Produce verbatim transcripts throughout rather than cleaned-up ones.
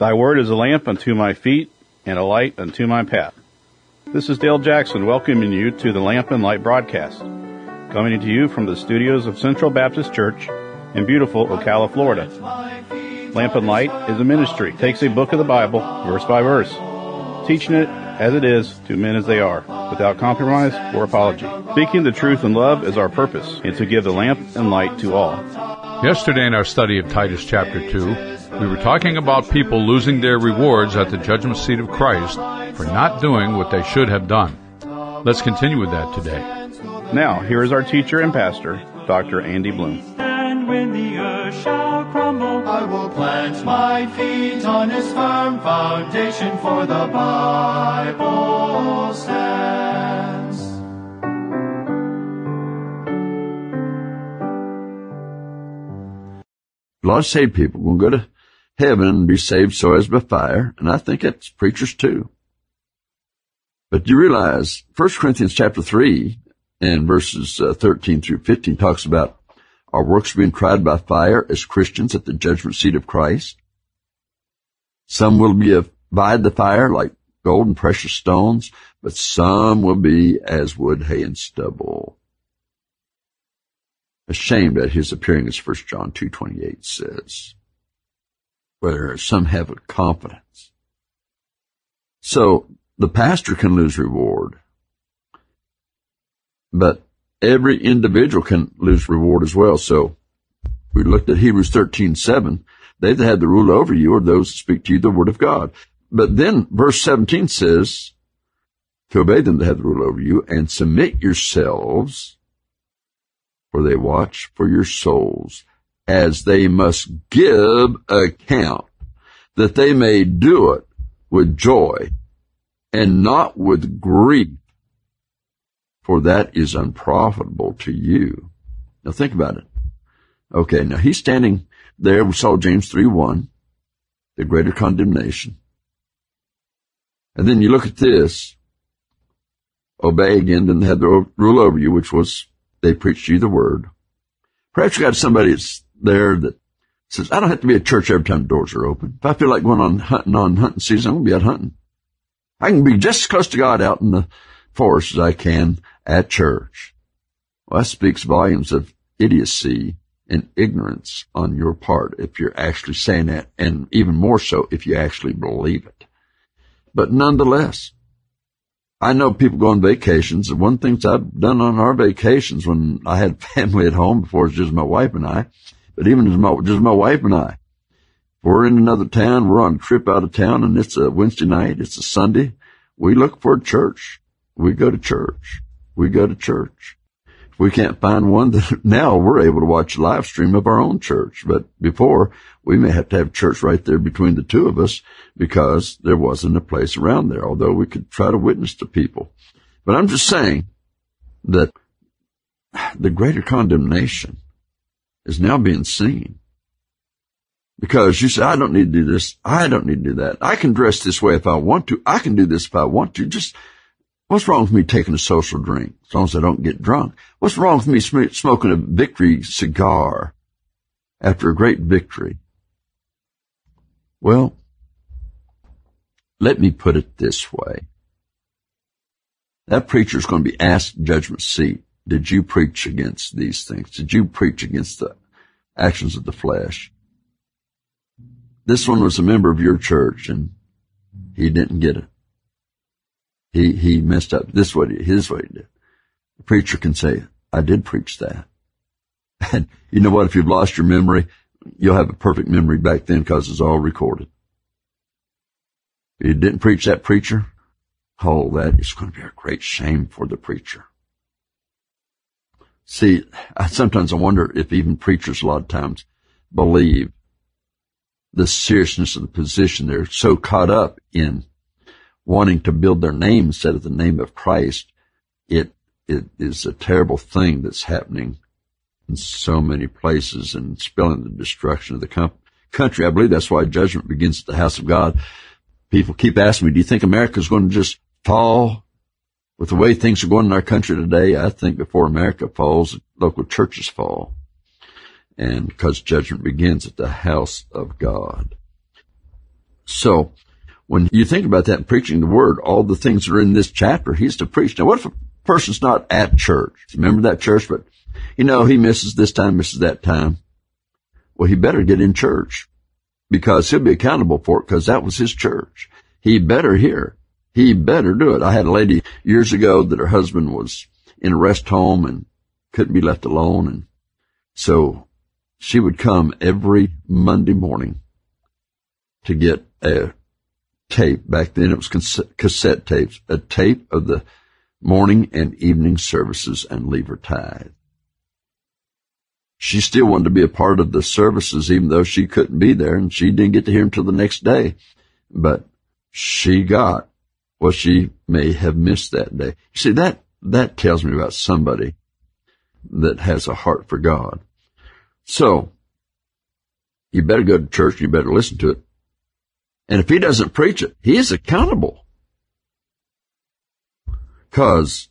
Thy word is a lamp unto my feet and a light unto my path. This is Dale Jackson welcoming you to the Lamp and Light broadcast, coming to you from the studios of Central Baptist Church in beautiful Ocala, Florida. Lamp and Light is a ministry. It takes a book of the Bible, verse by verse, teaching it as it is to men as they are, without compromise or apology. Speaking the truth in love is our purpose, and to give the lamp and light to all. Yesterday in our study of Titus chapter two, we were talking about people losing their rewards at the judgment seat of Christ for not doing what they should have done. Let's continue with that today. Now, here is our teacher and pastor, Doctor Andy Bloom. And when the earth shall crumble, I will plant my feet on its firm foundation, for the Bible stands. A lot of saved people will go to heaven and be saved so as by fire, and I think that's preachers too. But you realize First Corinthians chapter three and verses uh, thirteen through fifteen talks about our works being tried by fire as Christians at the judgment seat of Christ. Some will be abide the fire like gold and precious stones, but some will be as wood, hay, and stubble. Ashamed at his appearing, as First John two twenty-eight says, where some have a confidence. So the pastor can lose reward, but every individual can lose reward as well. So we looked at Hebrews thirteen seven. They that have the rule over you are those that speak to you the word of God. But then verse seventeen says, to obey them that have the rule over you, and submit yourselves, for they watch for your souls, as they must give account, that they may do it with joy and not with grief, for that is unprofitable to you. Now think about it. Okay, now he's standing there. We saw James three one, the greater condemnation. And then you look at this, obey again, then they had the rule over you, which was they preached you the word. Perhaps you got somebody that's there that says, I don't have to be at church every time the doors are open. If I feel like going on hunting on hunting season, I'm going to be out hunting. I can be just as close to God out in the forest as I can at church. Well, that speaks volumes of idiocy and ignorance on your part if you're actually saying that, and even more so if you actually believe it. But nonetheless, I know people go on vacations, and one of the things I've done on our vacations when I had family at home before, it's just my wife and I, but even as my, just my wife and I, we're in another town, we're on a trip out of town, and it's a Wednesday night, it's a Sunday, we look for a church. We go to church. We go to church. If we can't find one, then now we're able to watch a live stream of our own church. But before, we may have to have church right there between the two of us because there wasn't a place around there, although we could try to witness to people. But I'm just saying that the greater condemnation is now being seen. Because you say, I don't need to do this. I don't need to do that. I can dress this way if I want to. I can do this if I want to. Just, what's wrong with me taking a social drink as long as I don't get drunk? What's wrong with me sm- smoking a victory cigar after a great victory? Well, let me put it this way. That preacher's going to be asked in judgment seat, did you preach against these things? Did you preach against the actions of the flesh? This one was a member of your church, and he didn't get it. He he messed up. This way, his way he did. The preacher can say, I did preach that. And you know what? If you've lost your memory, you'll have a perfect memory back then because it's all recorded. If you didn't preach that preacher, oh, that is going to be a great shame for the preacher. See, I sometimes I wonder if even preachers a lot of times believe the seriousness of the position. They're so caught up in wanting to build their name instead of the name of Christ. It, it is a terrible thing that's happening in so many places and spelling the destruction of the com- country. I believe that's why judgment begins at the house of God. People keep asking me, do you think America's going to just fall with the way things are going in our country today? I think before America falls, local churches fall. And because judgment begins at the house of God. So when you think about that, preaching the word, all the things that are in this chapter, he's to preach. Now, what if a person's not at church? Remember that church, but, you know, he misses this time, misses that time. Well, he better get in church because he'll be accountable for it because that was his church. He better hear. He better do it. I had a lady years ago that her husband was in a rest home and couldn't be left alone. And so she would come every Monday morning to get a tape. Back then it was cassette tapes, a tape of the morning and evening services and leave her tithe. She still wanted to be a part of the services even though she couldn't be there, and she didn't get to hear them till the next day. But she got what she may have missed that day. You see, that, that tells me about somebody that has a heart for God. So, you better go to church and you better listen to it. And if he doesn't preach it, he is accountable. Because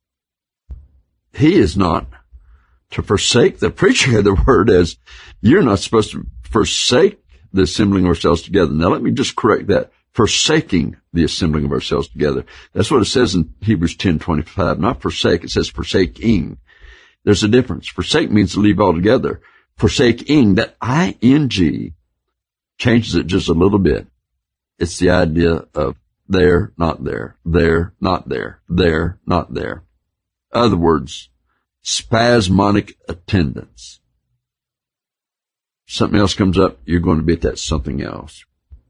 he is not to forsake the preaching of the word, as you're not supposed to forsake the assembling of ourselves together. Now let me just correct that. Forsaking the assembling of ourselves together. That's what it says in Hebrews ten twenty-five. Not forsake, it says forsaking. There's a difference. Forsake means to leave altogether. Forsaking, that I N G changes it just a little bit. It's the idea of there, not there, there, not there, there, not there. Other words, spasmodic attendance. Something else comes up, you're going to be at that something else.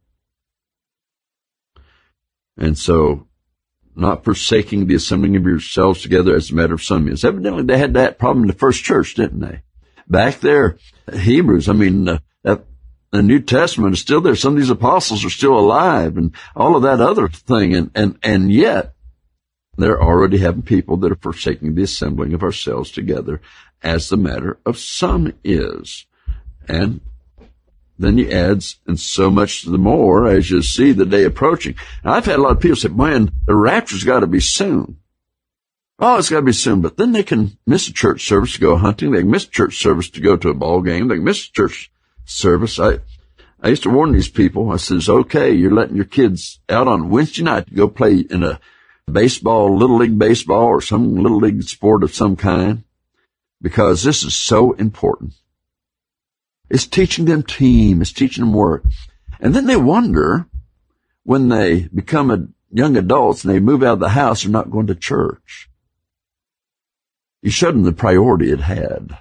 And so, not forsaking the assembling of yourselves together as a matter of some is. Evidently, they had that problem in the first church, didn't they? Back there, Hebrews, I mean, uh, that, the New Testament is still there. Some of these apostles are still alive and all of that other thing. And, and, and yet, they're already having people that are forsaking the assembling of ourselves together as the matter of some is. And then he adds, and so much the more as you see the day approaching. Now, I've had a lot of people say, man, the rapture's got to be soon. Oh, it's got to be soon. But then they can miss a church service to go hunting. They can miss a church service to go to a ball game. They can miss a church service. I, I used to warn these people. I says, okay, you're letting your kids out on Wednesday night to go play in a baseball, little league baseball or some little league sport of some kind, because this is so important. It's teaching them team. It's teaching them work. And then they wonder when they become a, young adults and they move out of the house, they're not going to church. You showed them the priority it had.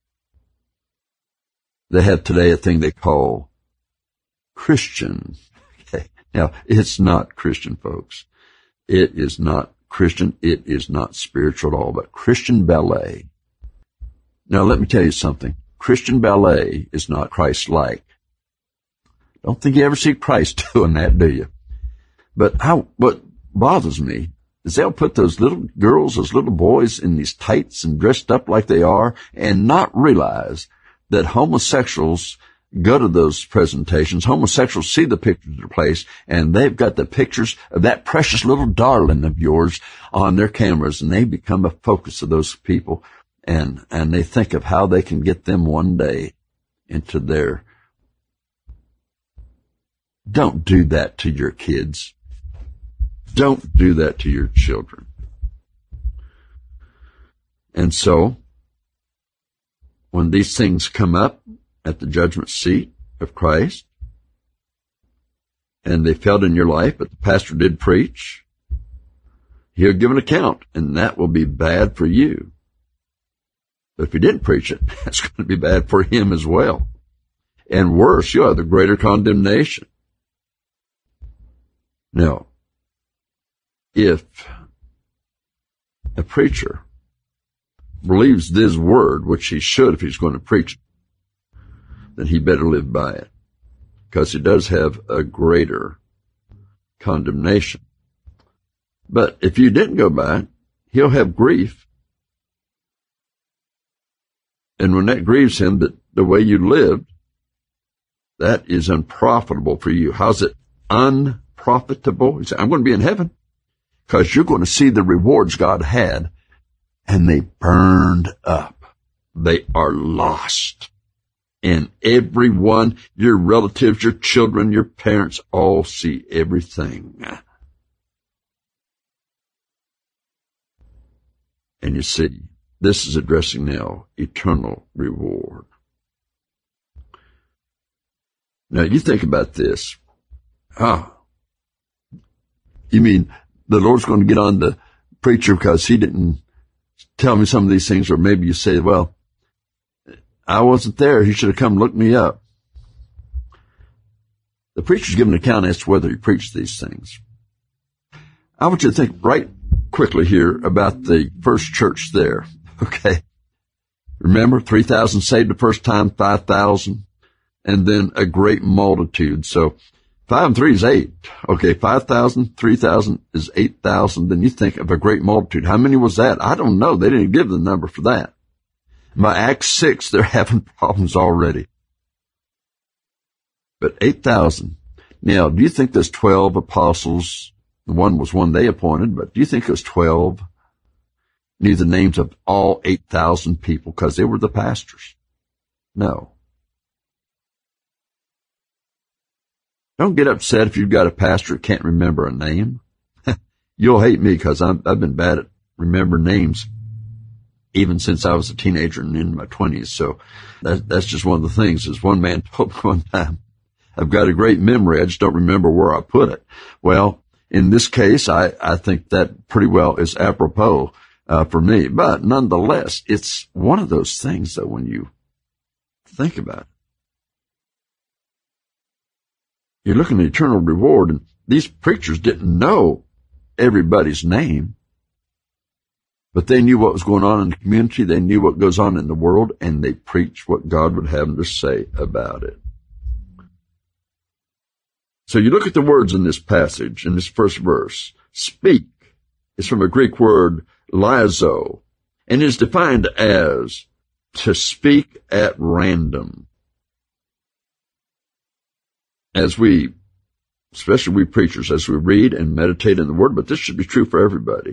They have today a thing they call Christian. Okay. Now, it's not Christian, folks. It is not Christian. It is not spiritual at all, but Christian ballet. Now, let me tell you something. Christian ballet is not Christ-like. Don't think you ever see Christ doing that, do you? But how, what bothers me is they'll put those little girls, those little boys in these tights and dressed up like they are and not realize that homosexuals go to those presentations. Homosexuals see the pictures of the place and they've got the pictures of that precious little darling of yours on their cameras, and they become a focus of those people. And, and they think of how they can get them one day into their... Don't do that to your kids. Don't do that to your children. And so, when these things come up at the judgment seat of Christ, and they felt in your life, but the pastor did preach, he'll give an account, and that will be bad for you. But if he didn't preach it, that's going to be bad for him as well. And worse, you'll have the greater condemnation. Now, if a preacher believes this word, which he should if he's going to preach it, then he better live by it, because it does have a greater condemnation. But if you didn't go by it, he'll have grief. And when that grieves him, that the way you lived, that is unprofitable for you. How's it unprofitable? He said, I'm going to be in heaven, because you're going to see the rewards God had, and they burned up. They are lost. And everyone, your relatives, your children, your parents, all see everything. And you see, this is addressing now eternal reward. Now, you think about this. Ah, you mean the Lord's going to get on the preacher because he didn't tell me some of these things? Or maybe you say, well, I wasn't there. He should have come look me up. The preacher's giving an account as to whether he preached these things. I want you to think right quickly here about the first church there. Okay. Remember, three thousand saved the first time, five thousand, and then a great multitude. So five and three is eight. Okay, five thousand, three thousand is eight thousand. Then you think of a great multitude. How many was that? I don't know. They didn't give the number for that. By Acts six, they're having problems already. But eight thousand. Now, do you think there's twelve apostles? One was one they appointed, but do you think there's twelve? Knew the names of all eight thousand people because they were the pastors? No. Don't get upset if you've got a pastor who can't remember a name. You'll hate me because I've been bad at remembering names even since I was a teenager and in my twenties. So that, that's just one of the things. As one man told me one time, I've got a great memory. I just don't remember where I put it. Well, in this case, I, I think that pretty well is apropos uh, for me. But nonetheless, it's one of those things that when you think about it, you're looking at eternal reward, and these preachers didn't know everybody's name, but they knew what was going on in the community. They knew what goes on in the world, and they preached what God would have them to say about it. So you look at the words in this passage, in this first verse. Speak is from a Greek word, liazo, and is defined as to speak at random. As we, especially we preachers, as we read and meditate in the Word, but this should be true for everybody,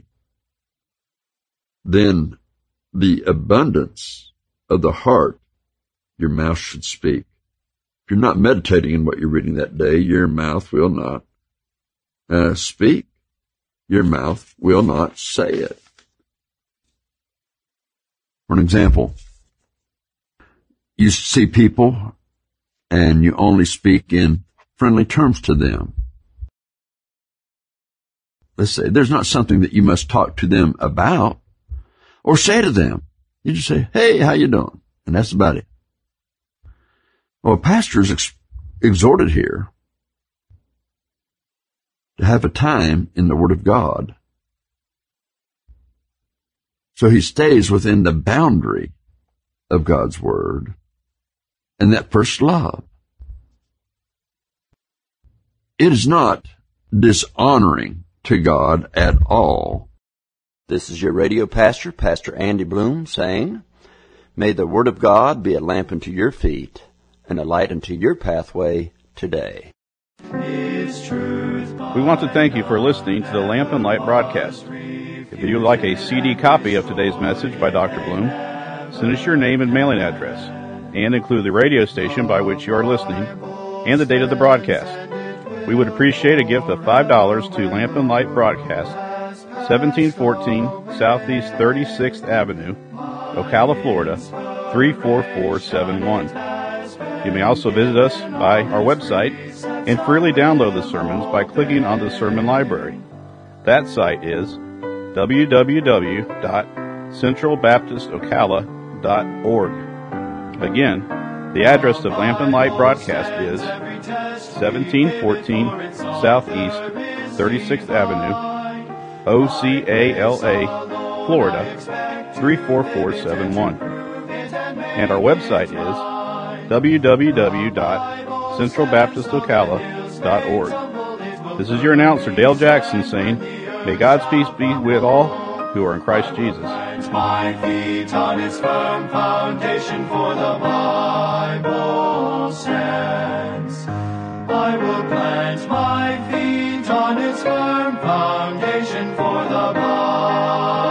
then the abundance of the heart, your mouth should speak. If you're not meditating in what you're reading that day, your mouth will not uh, speak. Your mouth will not say it. For an example, you see people and you only speak in friendly terms to them. Let's say there's not something that you must talk to them about or say to them. You just say, hey, how you doing? And that's about it. Well, a pastor is ex- exhorted here to have a time in the Word of God, so he stays within the boundary of God's Word and that first love. It is not dishonoring to God at all. This is your radio pastor, Pastor Andy Bloom, saying, may the Word of God be a lamp unto your feet and a light unto your pathway today. We want to thank you for listening to the Lamp and Light broadcast. If you would like a C D copy of today's message by Doctor Bloom, send us your name and mailing address, and include the radio station by which you are listening and the date of the broadcast. We would appreciate a gift of five dollars to Lamp and Light Broadcast, seventeen fourteen Southeast thirty-sixth Avenue, Ocala, Florida, three four four seven one. You may also visit us by our website and freely download the sermons by clicking on the sermon library. That site is w w w dot central baptist ocala dot org. Again, the address of Lamp and Light Broadcast is seventeen fourteen Southeast thirty-sixth Avenue, O C A L A, Florida, three four four seven one. And our website is w w w dot central baptist ocala dot org. This is your announcer, Dale Jackson, saying, may God's peace be with all who are in Christ Jesus. My feet on its firm foundation, for the Bible stands. I will plant my feet on its firm foundation, for the Bible